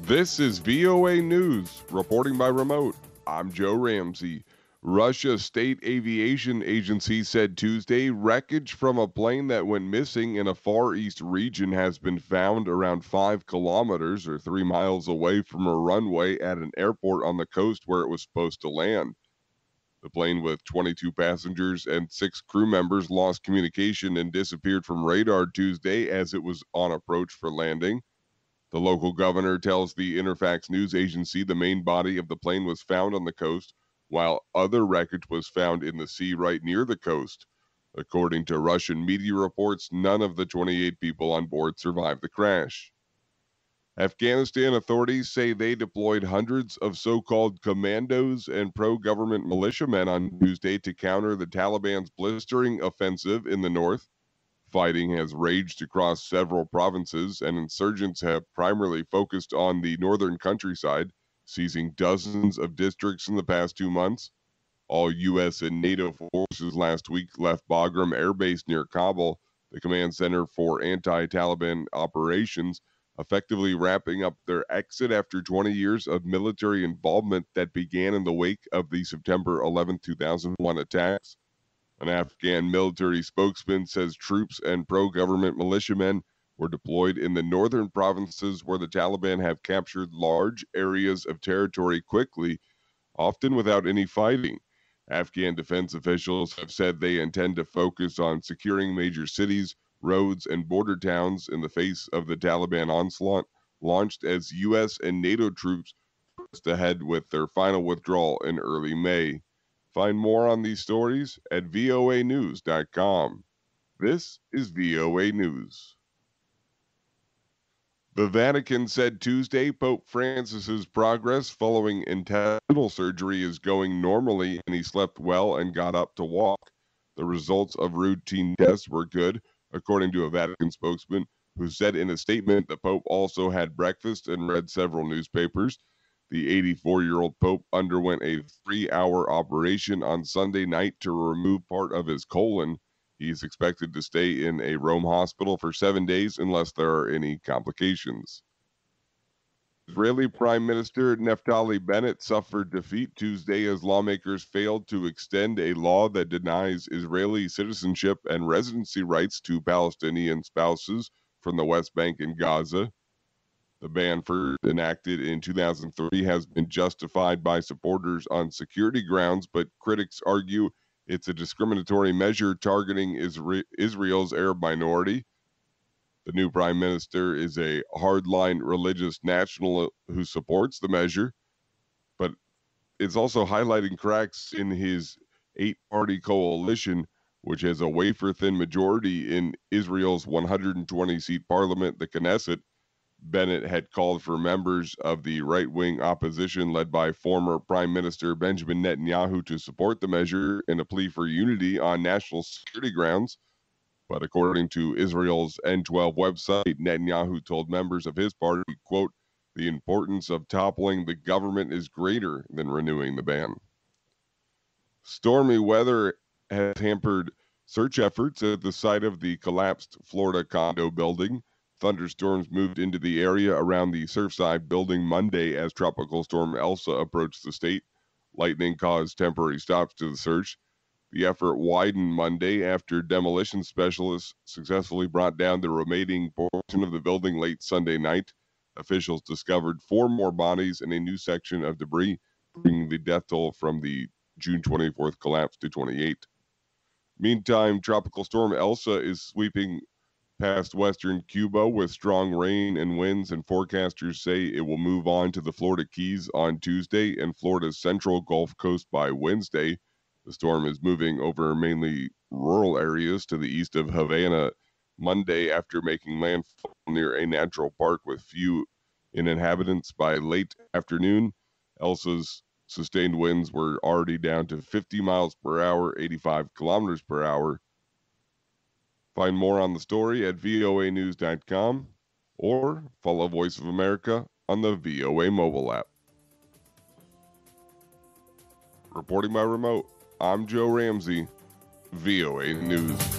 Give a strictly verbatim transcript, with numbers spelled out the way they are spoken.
This is V O A News, reporting by remote. I'm Joe Ramsey. Russia's state aviation agency said Tuesday wreckage from a plane that went missing in a Far East region has been found around five kilometers or three miles away from a runway at an airport on the coast where it was supposed to land. The plane with twenty-two passengers and six crew members lost communication and disappeared from radar Tuesday as it was on approach for landing. The local governor tells the Interfax news agency the main body of the plane was found on the coast, while other wreckage was found in the sea right near the coast. According to Russian media reports, none of the twenty-eight people on board survived the crash. Afghanistan authorities say they deployed hundreds of so-called commandos and pro-government militiamen on Tuesday to counter the Taliban's blistering offensive in the north. Fighting has raged across several provinces, and insurgents have primarily focused on the northern countryside, seizing dozens of districts in the past two months. All U S and NATO forces last week left Bagram Air Base near Kabul, the command center for anti-Taliban operations, effectively wrapping up their exit after twenty years of military involvement that began in the wake of the September eleventh, two thousand one attacks. An Afghan military spokesman says troops and pro-government militiamen were deployed in the northern provinces where the Taliban have captured large areas of territory quickly, often without any fighting. Afghan defense officials have said they intend to focus on securing major cities, roads, and border towns in the face of the Taliban onslaught launched as U S and NATO troops pressed ahead with their final withdrawal in early May. Find more on these stories at V O A news dot com. This is V O A News. The Vatican said Tuesday Pope Francis's progress following intestinal surgery is going normally and he slept well and got up to walk. The results of routine tests were good, according to a Vatican spokesman who said in a statement the Pope also had breakfast and read several newspapers. The eighty-four-year-old Pope underwent a three-hour operation on Sunday night to remove part of his colon. He is expected to stay in a Rome hospital for seven days unless there are any complications. Israeli Prime Minister Naftali Bennett suffered defeat Tuesday as lawmakers failed to extend a law that denies Israeli citizenship and residency rights to Palestinian spouses from the West Bank and Gaza. The ban, first enacted in two thousand three, has been justified by supporters on security grounds, but critics argue it's a discriminatory measure targeting Isra- Israel's Arab minority. The new prime minister is a hardline religious national who supports the measure, but it's also highlighting cracks in his eight-party coalition, which has a wafer-thin majority in Israel's one hundred twenty-seat parliament, the Knesset. Bennett had called for members of the right-wing opposition led by former Prime Minister Benjamin Netanyahu to support the measure in a plea for unity on national security grounds. But according to Israel's N twelve website, Netanyahu told members of his party, quote, "The importance of toppling the government is greater than renewing the ban." Stormy weather has hampered search efforts at the site of the collapsed Florida condo building. Thunderstorms moved into the area around the Surfside building Monday as Tropical Storm Elsa approached the state. Lightning caused temporary stops to the search. The effort widened Monday after demolition specialists successfully brought down the remaining portion of the building late Sunday night. Officials discovered four more bodies and a new section of debris, bringing the death toll from the June twenty-fourth collapse to twenty-eight. Meantime, Tropical Storm Elsa is sweeping past western Cuba with strong rain and winds, and forecasters say it will move on to the Florida Keys on Tuesday and Florida's central Gulf Coast by Wednesday. The storm is moving over mainly rural areas to the east of Havana Monday after making landfall near a natural park with few inhabitants by late afternoon. Elsa's sustained winds were already down to fifty miles per hour, eighty-five kilometers per hour. Find more on the story at V O A news dot com or follow Voice of America on the V O A mobile app. Reporting by remote, I'm Joe Ramsey, V O A News.